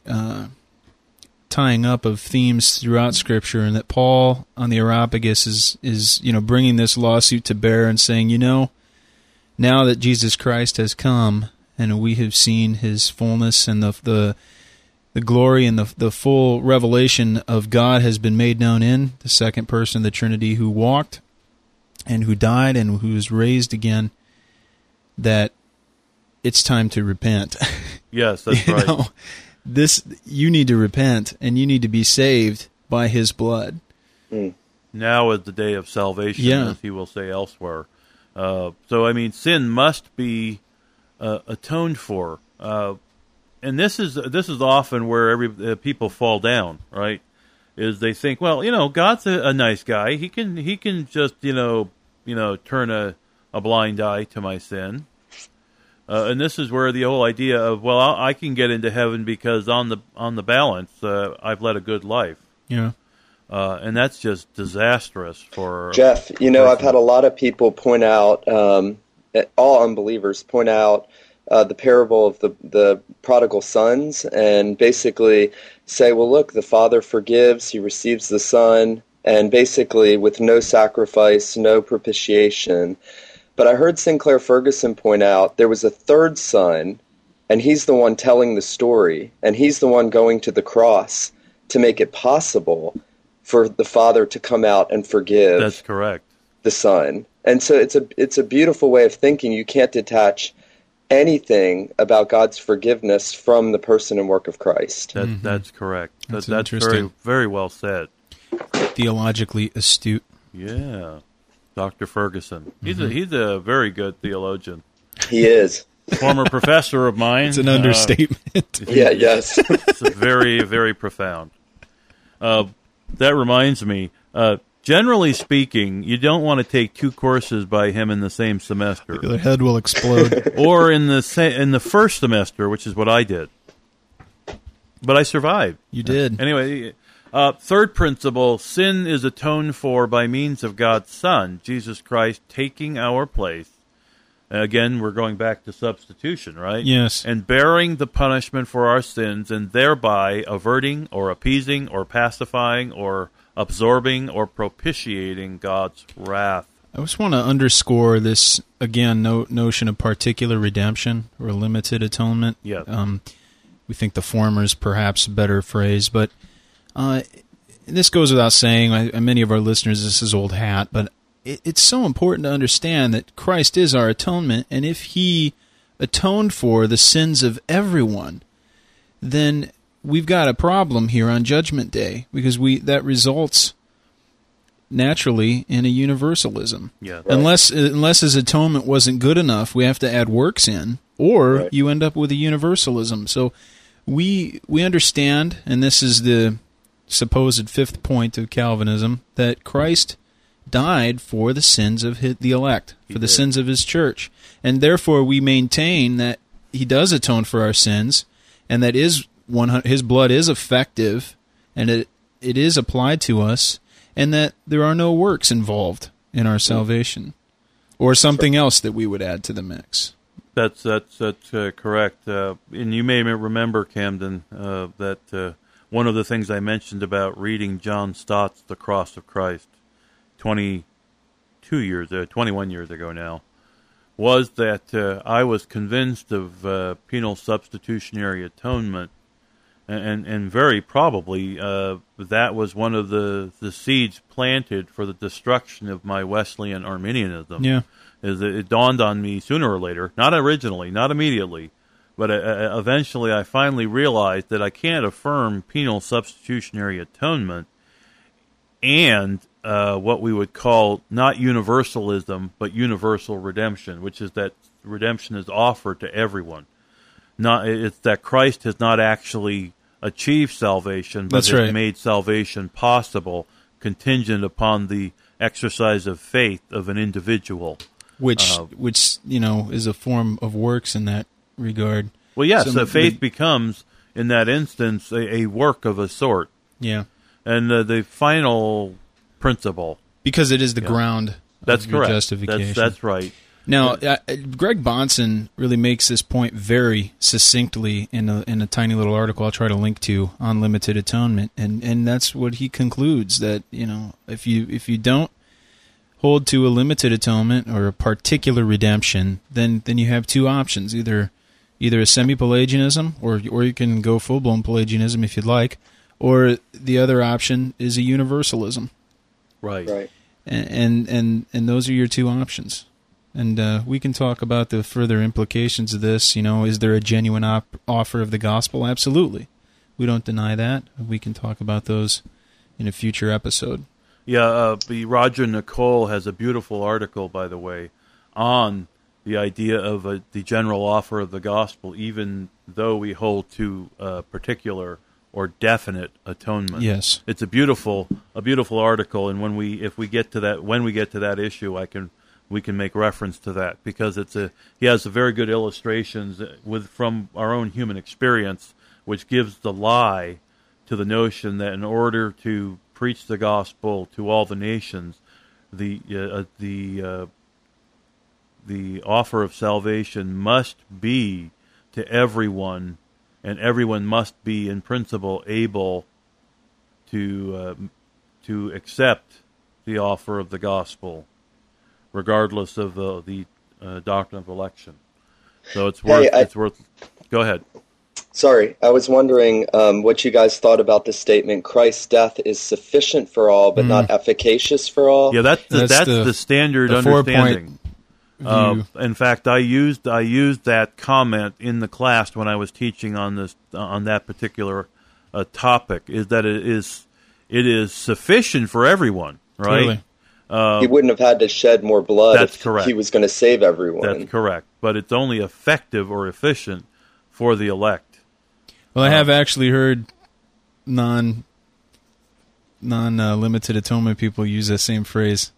Speaker 2: tying up of themes throughout Scripture, and that Paul on the Areopagus is bringing this lawsuit to bear and saying, now that Jesus Christ has come and we have seen His fullness and the glory and the full revelation of God has been made known in the second person of the Trinity, who walked and who died and who was raised again, that it's time to repent.
Speaker 3: Yes, that's right.
Speaker 2: You need to repent, and you need to be saved by His blood.
Speaker 3: Now is the day of salvation, as He will say elsewhere. Sin must be atoned for, and this is often where people fall down. Right? Is they think, well, God's a nice guy. He can just turn a blind eye to my sin. And this is where the whole idea of, I can get into heaven because on the balance, I've led a good life.
Speaker 2: Yeah.
Speaker 3: And that's just disastrous for
Speaker 4: Jeff. I've had a lot of people point out, all unbelievers point out the parable of the prodigal sons, and basically say, well, look, the father forgives, he receives the son, and basically with no sacrifice, no propitiation. But I heard Sinclair Ferguson point out there was a third son, and he's the one telling the story, and he's the one going to the cross to make it possible for the father to come out and forgive.
Speaker 3: That's correct.
Speaker 4: The son. And so it's a beautiful way of thinking. You can't detach anything about God's forgiveness from the person and work of Christ.
Speaker 3: That's correct. That's
Speaker 2: interesting.
Speaker 3: very, very well said.
Speaker 2: Theologically astute.
Speaker 3: Yeah. Dr. Ferguson. He's a very good theologian.
Speaker 4: He is.
Speaker 3: Former professor of mine.
Speaker 2: It's an understatement.
Speaker 4: Yes.
Speaker 3: It's very, very profound. That reminds me. Generally speaking, you don't want to take 2 courses by him in the same semester,
Speaker 2: Your head will explode.
Speaker 3: or in the first semester, which is what I did. But I survived.
Speaker 2: You did.
Speaker 3: Anyway, third principle: sin is atoned for by means of God's Son, Jesus Christ, taking our place. Again, we're going back to substitution, right?
Speaker 2: Yes.
Speaker 3: And bearing the punishment for our sins, and thereby averting or appeasing or pacifying or absorbing or propitiating God's wrath.
Speaker 2: I just want to underscore this, again, notion of particular redemption or limited atonement.
Speaker 3: Yes.
Speaker 2: We think the former is perhaps a better phrase, but this goes without saying. Many of our listeners, this is old hat, but it's so important to understand that Christ is our atonement, and if He atoned for the sins of everyone, then we've got a problem here on Judgment Day, because that results naturally in a universalism.
Speaker 3: Yeah.
Speaker 4: Right.
Speaker 2: Unless His atonement wasn't good enough, we have to add works in, or
Speaker 4: Right.
Speaker 2: you end up with a universalism. So we understand, and this is the supposed fifth point of Calvinism, that Christ died for the sins of the elect, for the sins of His church. And therefore we maintain that He does atone for our sins, and that His blood is effective, and it is applied to us, and that there are no works involved in our salvation, or something else that we would add to the mix.
Speaker 3: That's correct. And you may remember, Camden, that one of the things I mentioned about reading John Stott's The Cross of Christ 21 years ago now, was that I was convinced of penal substitutionary atonement, and very probably that was one of the seeds planted for the destruction of my Wesleyan Arminianism.
Speaker 2: Yeah.
Speaker 3: It dawned on me sooner or later, not originally, not immediately, but eventually I finally realized that I can't affirm penal substitutionary atonement and what we would call not universalism, but universal redemption, which is that redemption is offered to everyone. It's that Christ has not actually achieved salvation, but has made salvation possible, contingent upon the exercise of faith of an individual.
Speaker 2: Which is a form of works in that regard.
Speaker 3: Well, yes, so faith becomes, in that instance, a work of a sort.
Speaker 2: Yeah.
Speaker 3: And the final principle.
Speaker 2: Because it is the ground
Speaker 3: That's
Speaker 2: of your
Speaker 3: correct.
Speaker 2: justification.
Speaker 3: That's right.
Speaker 2: Now, Greg Bahnsen really makes this point very succinctly in a tiny little article I'll try to link to on limited atonement, and that's what he concludes, that if you don't hold to a limited atonement or a particular redemption, then you have two options: either a semi-Pelagianism, or you can go full-blown Pelagianism if you'd like, or the other option is a universalism.
Speaker 3: Right.
Speaker 4: Right.
Speaker 2: And those are your two options. And we can talk about the further implications of this. Is there a genuine offer of the gospel? Absolutely. We don't deny that. We can talk about those in a future episode.
Speaker 3: Yeah, Roger Nicole has a beautiful article, by the way, on the idea of the general offer of the gospel, even though we hold to particular or definite atonement.
Speaker 2: Yes,
Speaker 3: it's a beautiful article, and when we get to that issue, we can make reference to that, because he has very good illustrations from our own human experience, which gives the lie to the notion that in order to preach the gospel to all the nations, the offer of salvation must be to everyone, and everyone must be in principle able to accept the offer of the gospel, regardless of the doctrine of election. So it's worth. Go ahead.
Speaker 4: Sorry, I was wondering what you guys thought about the statement, Christ's death is sufficient for all, but not efficacious for all.
Speaker 3: Yeah, that's the standard understanding. In fact, I used that comment in the class when I was teaching on that particular topic. Is that it is sufficient for everyone, right?
Speaker 2: Clearly.
Speaker 4: He wouldn't have had to shed more blood if
Speaker 3: correct.
Speaker 4: He was going to save everyone.
Speaker 3: That's correct. But it's only effective or efficient for the elect.
Speaker 2: Well, I have actually heard non-limited atonement people use that same phrase.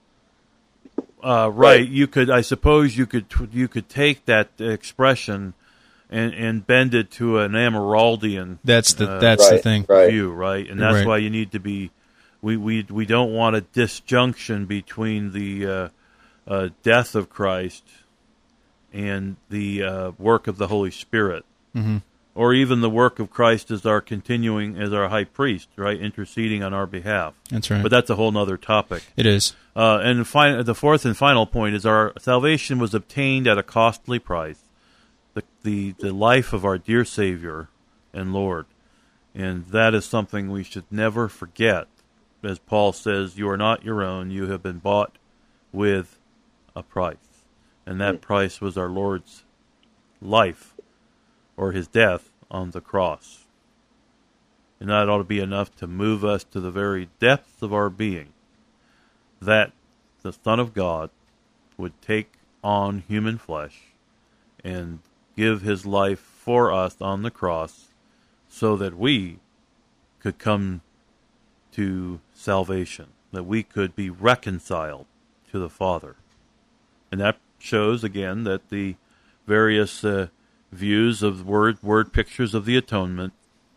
Speaker 3: Right. You could, I suppose, you could take that expression and bend it to an Amyraldian.
Speaker 2: That's the thing.
Speaker 3: View, right? And that's why you need to be. We don't want a disjunction between the death of Christ and the work of the Holy Spirit, or even the work of Christ as our high priest, right, interceding on our behalf.
Speaker 2: That's right.
Speaker 3: But that's a whole other topic.
Speaker 2: It is.
Speaker 3: And the fourth and final point is our salvation was obtained at a costly price, the life of our dear Savior and Lord, and that is something we should never forget. As Paul says, you are not your own, you have been bought with a price. And that price was our Lord's life, or his death on the cross. And that ought to be enough to move us to the very depths of our being, that the Son of God would take on human flesh and give his life for us on the cross so that we could come to salvation, that we could be reconciled to the Father. And that shows, again, that the various views of word pictures of the atonement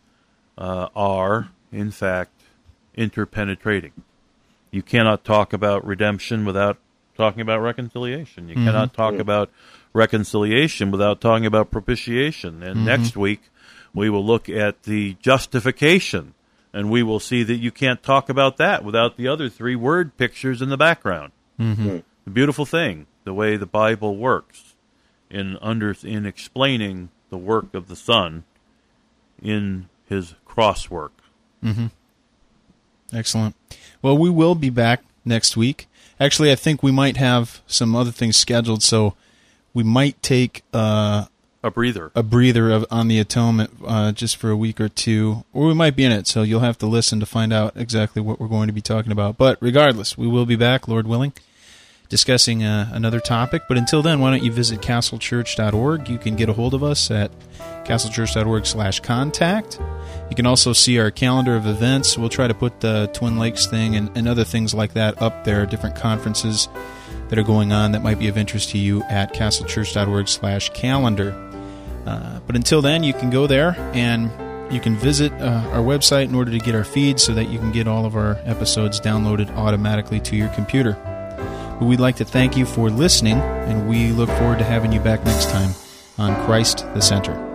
Speaker 3: are, in fact, interpenetrating. You cannot talk about redemption without talking about reconciliation. You cannot talk about reconciliation without talking about propitiation. And next week, we will look at the justification, and we will see that you can't talk about that without the other three word pictures in the background. The beautiful thing, the way the Bible works in explaining the work of the Son in his cross work.
Speaker 2: Excellent. Well, we will be back next week. Actually, I think we might have some other things scheduled, so we might take a breather on the atonement just for a week or two, or we might be in it, so you'll have to listen to find out exactly what we're going to be talking about. But regardless, we will be back, Lord willing, discussing another topic. But until then, why don't you visit castlechurch.org. You can get a hold of us at castlechurch.org/contact. You can also see our calendar of events. We'll try to put the Twin Lakes thing and other things like that up there, different conferences that are going on that might be of interest to you at castlechurch.org/calendar. But until then, you can go there and you can visit our website in order to get our feed so that you can get all of our episodes downloaded automatically to your computer. But we'd like to thank you for listening, and we look forward to having you back next time on Christ the Center.